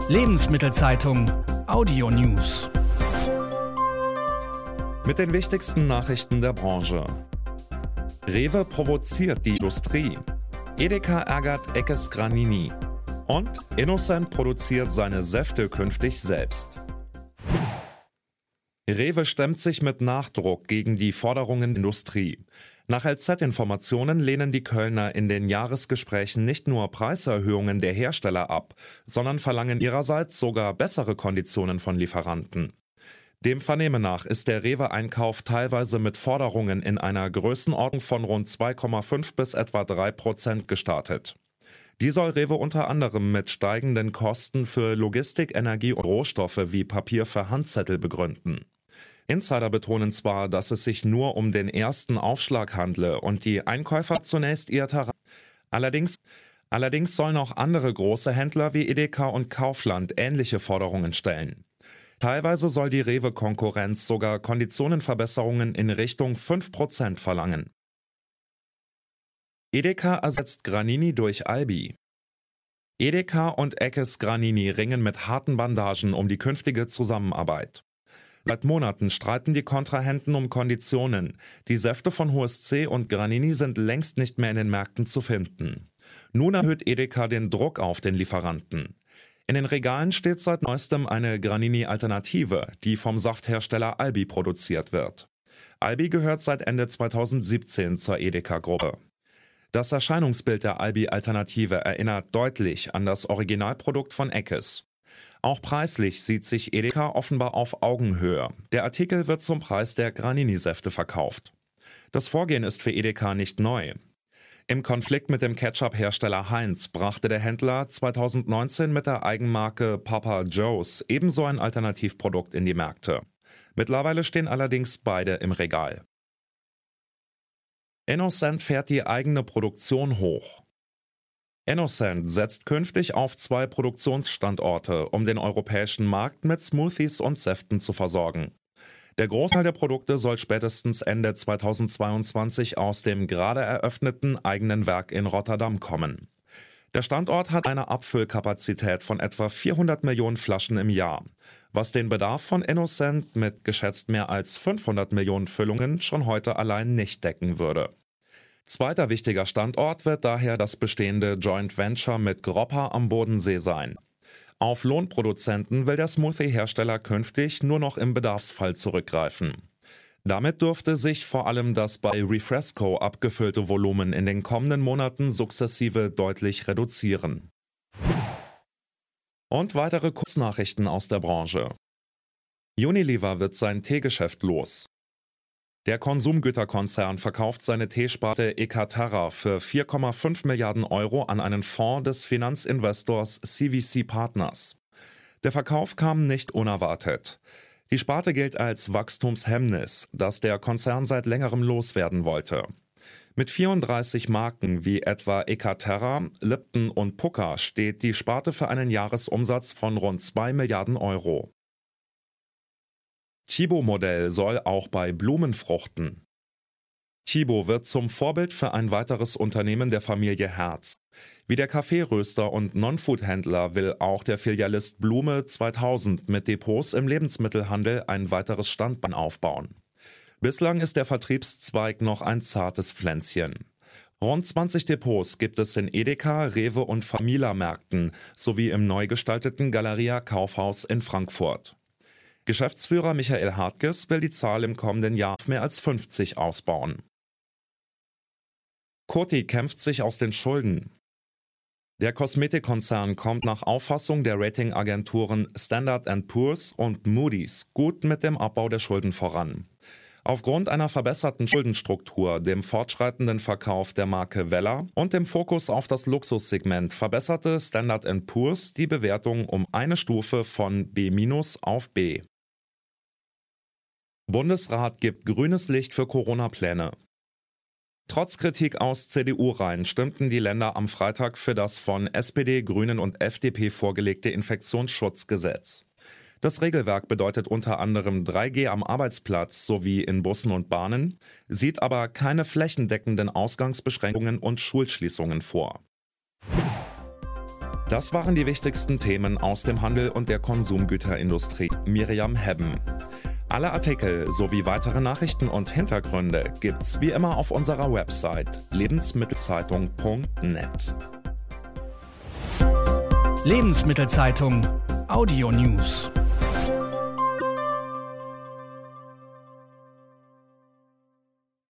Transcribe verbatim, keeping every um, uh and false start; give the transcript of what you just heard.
Lebensmittelzeitung Audio News. Mit den wichtigsten Nachrichten der Branche. Rewe provoziert die Industrie. Edeka ärgert Eckes Granini. Und Innocent produziert seine Säfte künftig selbst. Rewe stemmt sich mit Nachdruck gegen die Forderungen der Industrie. Nach L Z-Informationen lehnen die Kölner in den Jahresgesprächen nicht nur Preiserhöhungen der Hersteller ab, sondern verlangen ihrerseits sogar bessere Konditionen von Lieferanten. Dem Vernehmen nach ist der Rewe-Einkauf teilweise mit Forderungen in einer Größenordnung von rund zwei Komma fünf bis etwa drei Prozent gestartet. Die soll Rewe unter anderem mit steigenden Kosten für Logistik, Energie und Rohstoffe wie Papier für Handzettel begründen. Insider betonen zwar, dass es sich nur um den ersten Aufschlag handle und die Einkäufer zunächst ihr Terrain. Allerdings, allerdings sollen auch andere große Händler wie Edeka und Kaufland ähnliche Forderungen stellen. Teilweise soll die Rewe-Konkurrenz sogar Konditionenverbesserungen in Richtung fünf Prozent verlangen. Edeka ersetzt Granini durch Albi. Edeka und Eckes Granini ringen mit harten Bandagen um die künftige Zusammenarbeit. Seit Monaten streiten die Kontrahenten um Konditionen. Die Säfte von H S C und Granini sind längst nicht mehr in den Märkten zu finden. Nun erhöht Edeka den Druck auf den Lieferanten. In den Regalen steht seit neuestem eine Granini-Alternative, die vom Safthersteller Albi produziert wird. Albi gehört seit Ende zweitausendsiebzehn zur Edeka-Gruppe. Das Erscheinungsbild der Albi-Alternative erinnert deutlich an das Originalprodukt von Eckes. Auch preislich sieht sich Edeka offenbar auf Augenhöhe. Der Artikel wird zum Preis der Granini-Säfte verkauft. Das Vorgehen ist für Edeka nicht neu. Im Konflikt mit dem Ketchup-Hersteller Heinz brachte der Händler zweitausendneunzehn mit der Eigenmarke Papa Joe's ebenso ein Alternativprodukt in die Märkte. Mittlerweile stehen allerdings beide im Regal. Innocent fährt die eigene Produktion hoch. Innocent setzt künftig auf zwei Produktionsstandorte, um den europäischen Markt mit Smoothies und Säften zu versorgen. Der Großteil der Produkte soll spätestens Ende zweitausendzweiundzwanzig aus dem gerade eröffneten eigenen Werk in Rotterdam kommen. Der Standort hat eine Abfüllkapazität von etwa vierhundert Millionen Flaschen im Jahr, was den Bedarf von Innocent mit geschätzt mehr als fünfhundert Millionen Füllungen schon heute allein nicht decken würde. Zweiter wichtiger Standort wird daher das bestehende Joint Venture mit Groppa am Bodensee sein. Auf Lohnproduzenten will der Smoothie-Hersteller künftig nur noch im Bedarfsfall zurückgreifen. Damit dürfte sich vor allem das bei Refresco abgefüllte Volumen in den kommenden Monaten sukzessive deutlich reduzieren. Und weitere Kurznachrichten aus der Branche. Unilever wird sein Teegeschäft los. Der Konsumgüterkonzern verkauft seine Teesparte Ekaterra für vier Komma fünf Milliarden Euro an einen Fonds des Finanzinvestors C V C Partners. Der Verkauf kam nicht unerwartet. Die Sparte gilt als Wachstumshemmnis, das der Konzern seit längerem loswerden wollte. Mit vierunddreißig Marken wie etwa Ekaterra, Lipton und Pukka steht die Sparte für einen Jahresumsatz von rund zwei Milliarden Euro. Chibo-Modell soll auch bei Blumen fruchten. Chibo wird zum Vorbild für ein weiteres Unternehmen der Familie Herz. Wie der Kaffeeröster und Non-Food-Händler will auch der Filialist Blume zweitausend mit Depots im Lebensmittelhandel ein weiteres Standbein aufbauen. Bislang ist der Vertriebszweig noch ein zartes Pflänzchen. Rund zwanzig Depots gibt es in Edeka, Rewe und Famila-Märkten sowie im neu gestalteten Galeria Kaufhaus in Frankfurt. Geschäftsführer Michael Hartges will die Zahl im kommenden Jahr auf mehr als fünfzig ausbauen. Coty kämpft sich aus den Schulden. Der Kosmetikkonzern kommt nach Auffassung der Ratingagenturen Standard and Poor's und Moody's gut mit dem Abbau der Schulden voran. Aufgrund einer verbesserten Schuldenstruktur, dem fortschreitenden Verkauf der Marke Wella und dem Fokus auf das Luxussegment verbesserte Standard and Poor's die Bewertung um eine Stufe von B- auf B. Bundesrat gibt grünes Licht für Corona-Pläne. Trotz Kritik aus C D U-Reihen stimmten die Länder am Freitag für das von S P D, Grünen und F D P vorgelegte Infektionsschutzgesetz. Das Regelwerk bedeutet unter anderem drei G am Arbeitsplatz sowie in Bussen und Bahnen, sieht aber keine flächendeckenden Ausgangsbeschränkungen und Schulschließungen vor. Das waren die wichtigsten Themen aus dem Handel und der Konsumgüterindustrie. Miriam Hebben. Alle Artikel sowie weitere Nachrichten und Hintergründe gibt's wie immer auf unserer Website lebensmittelzeitung punkt net. Lebensmittelzeitung Audio News.